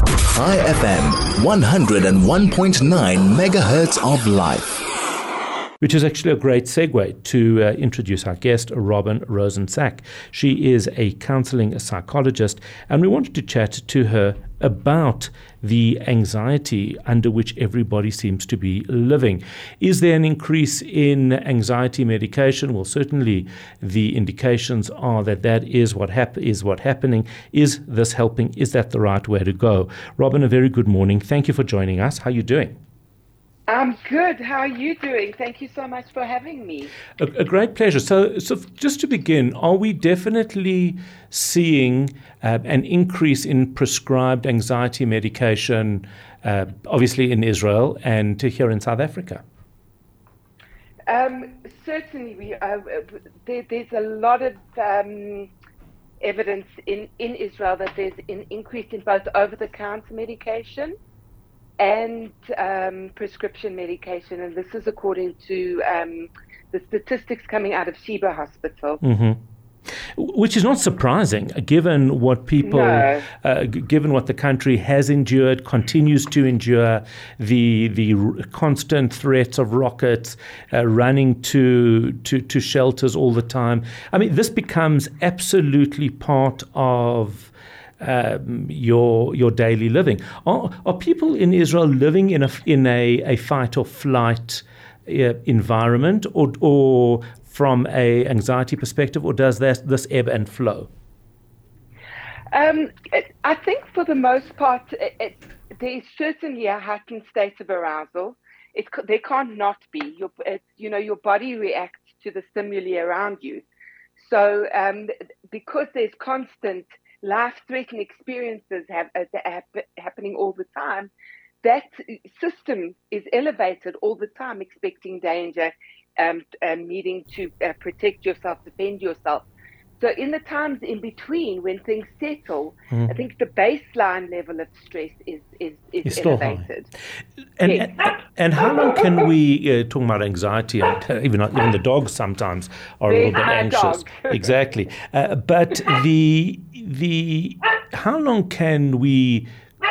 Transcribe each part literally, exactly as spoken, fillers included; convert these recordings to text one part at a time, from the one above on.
High F M, one oh one point nine megahertz of life. Which is actually a great segue to uh, introduce our guest, Robin Rosensack. She is a counseling psychologist, and we wanted to chat to her about the anxiety under which everybody seems to be living. Is there an increase in anxiety medication? Well, certainly the indications are that that is what hap- is what happening. Is this helping? Is that the right way to go? Robin, a very good morning. Thank you for joining us. How are you doing? I'm good. How are you doing? Thank you so much for having me. A, a great pleasure. So, so just to begin, are we definitely seeing uh, an increase in prescribed anxiety medication, uh, obviously in Israel and here in South Africa? Um, certainly, we uh, there, there's a lot of um, evidence in, in Israel that there's an increase in both over-the-counter medication and um, prescription medication, and this is according to um, the statistics coming out of Sheba Hospital. Mm-hmm. Which is not surprising, given what people, No. uh, g- given what the country has endured, continues to endure, the the r- constant threats of rockets, uh, running to, to to shelters all the time. I mean, this becomes absolutely part of Um, your your daily living. Are, are people in Israel living in a in a, a fight or flight uh, environment, or or from a anxiety perspective, or does that this ebb and flow? Um, it, I think for the most part, it, it, there is certainly a heightened state of arousal. It there can't not be. Your it, you know your body reacts to the stimuli around you. So um, because there's constant life-threatening experiences have, uh, have, happening all the time, that system is elevated all the time, expecting danger, um, um, needing to uh, protect yourself, defend yourself. So in the times in between, when things settle, mm. I think the baseline level of stress is is, is it's elevated. And, yes. and and how long can we, uh, talking about anxiety, and uh, even even the dogs sometimes are a little bit anxious. Exactly. Uh, but the the how long can we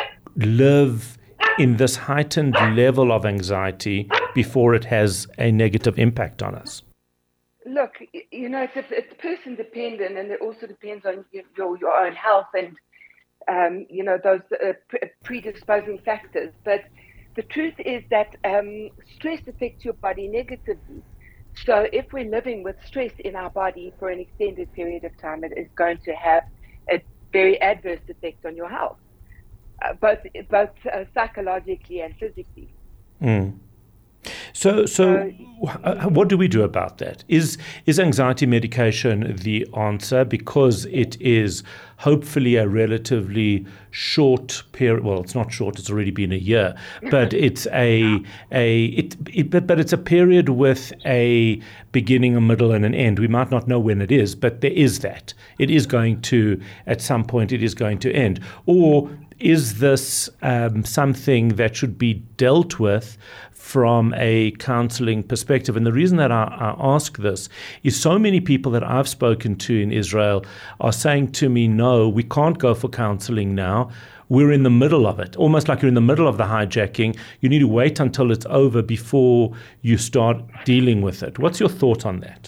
live in this heightened level of anxiety before it has a negative impact on us? Look, you know, it's, it's person dependent, and it also depends on your your own health and um, you know those uh, predisposing factors. But the truth is that um, stress affects your body negatively. So if we're living with stress in our body for an extended period of time, it is going to have a very adverse effect on your health, uh, both both uh, psychologically and physically. Mm. So, so uh, what do we do about that? Is is anxiety medication the answer? Because it is hopefully a relatively short period. Well, it's not short; it's already been a year. But it's a a it, it but, but it's a period with a beginning, a middle, and an end. We might not know when it is, but there is that. It is going to, at some point, it is going to end. Or is this um, something that should be dealt with from a counseling perspective? And the reason that I, I ask this is so many people that I've spoken to in Israel are saying to me, no, we can't go for counseling now. We're in the middle of it, almost like you're in the middle of the hijacking. You need to wait until it's over before you start dealing with it. What's your thought on that?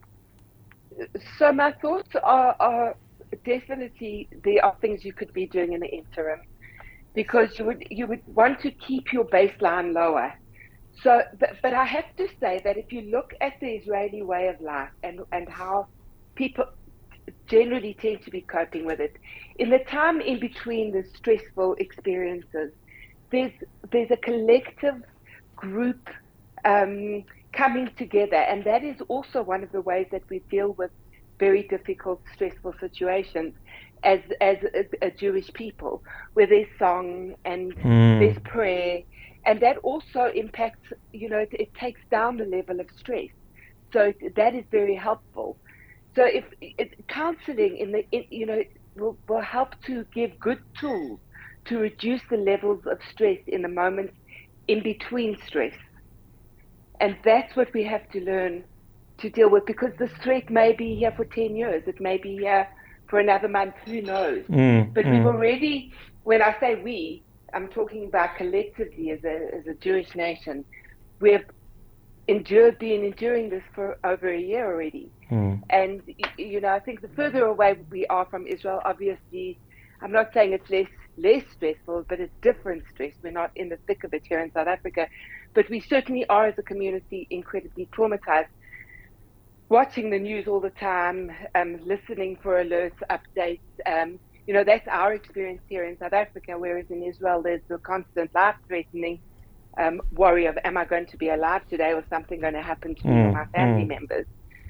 So my thoughts are, are definitely there are things you could be doing in the interim, because you would you would want to keep your baseline lower. So, but, but I have to say that if you look at the Israeli way of life and, and how people generally tend to be coping with it, in the time in between the stressful experiences, there's there's a collective group um, coming together, and that is also one of the ways that we deal with very difficult, stressful situations as as a, a Jewish people, where there's song and mm. there's prayer. And that also impacts, you know, it, it takes down the level of stress. So that is very helpful. So if it, counseling, in the, in, you know, will, will help to give good tools to reduce the levels of stress in the moments in between stress. And that's what we have to learn to deal with, because the threat may be here for ten years. It may be here for another month, who knows? Mm, but mm. we've already when I say we, I'm talking about collectively as a as a Jewish nation. We've endured, been enduring this for over a year already. Mm. And, you know, I think the further away we are from Israel, obviously, I'm not saying it's less less stressful, but it's different stress. We're not in the thick of it here in South Africa. But we certainly are, as a community, incredibly traumatized. Watching the news all the time, um, listening for alerts, updates. Um, you know, that's our experience here in South Africa, whereas in Israel, there's the constant life-threatening um, worry of, am I going to be alive today, or something going to happen to me Mm, or my family mm. members?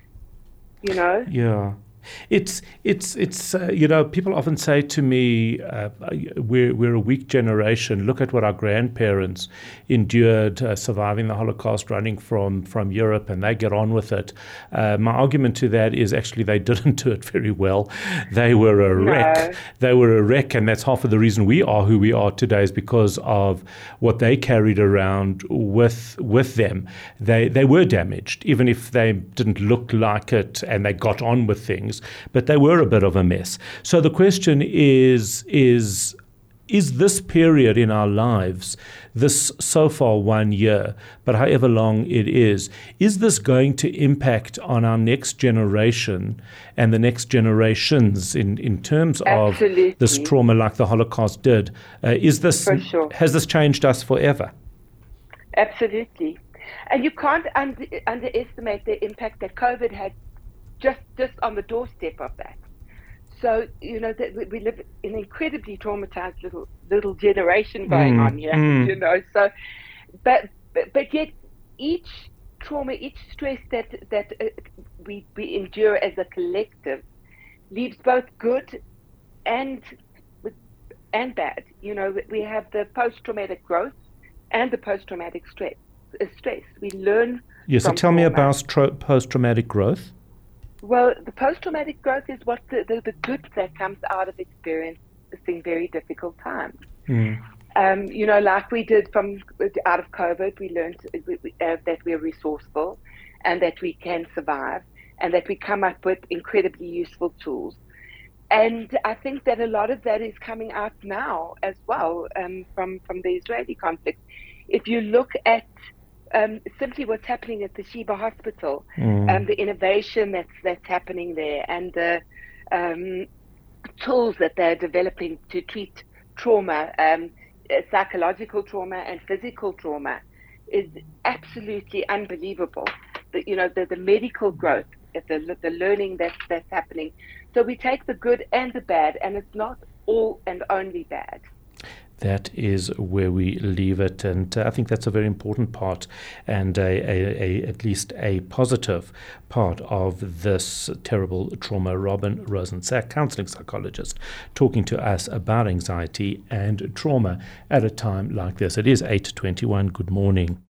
You know? Yeah. It's, it's, it's. Uh, you know, people often say to me, uh, we're, we're a weak generation. Look at what our grandparents endured, uh, surviving the Holocaust, running from, from Europe, and they get on with it. Uh, my argument to that is actually they didn't do it very well. They were a No. wreck. They were a wreck, and that's half of the reason we are who we are today is because of what they carried around with with them. They, they were damaged, even if they didn't look like it, and they got on with things. But they were a bit of a mess. So the question is, is, is this period in our lives, this so far one year, but however long it is, is this going to impact on our next generation and the next generations in, in terms Absolutely. of this trauma like the Holocaust did? Uh, is this, For sure. Has this changed us forever? Absolutely. And you can't under, underestimate the impact that COVID had just just on the doorstep of that. So, you know, that we, we live in an incredibly traumatized little little generation going Mm, on here, mm. you know. So, but, but but yet each trauma, each stress that that uh, we we endure as a collective leaves both good and and bad. You know, we have the post-traumatic growth and the post-traumatic stress. Uh, stress. We learn. Yes, so from tell me trauma. about tra- post-traumatic growth. Well, the post-traumatic growth is what the, the, the good that comes out of experiencing very difficult times. Mm. Um, you know, like we did from out of COVID, we learned uh, that we're resourceful and that we can survive and that we come up with incredibly useful tools. And I think that a lot of that is coming out now as well um, from, from the Israeli conflict. If you look at Um, simply what's happening at the Sheba Hospital, Mm. um, the innovation that's that's happening there, and the um, tools that they're developing to treat trauma, um, uh, psychological trauma and physical trauma, is absolutely unbelievable. The, you know, the, the medical growth, the the learning that's that's happening. So we take the good and the bad, and it's not all and only bad. That is where we leave it, and uh, I think that's a very important part and a, a, a, at least a positive part of this terrible trauma. Robin Rosensack, counseling psychologist, talking to us about anxiety and trauma at a time like this. It is eight twenty-one. Good morning.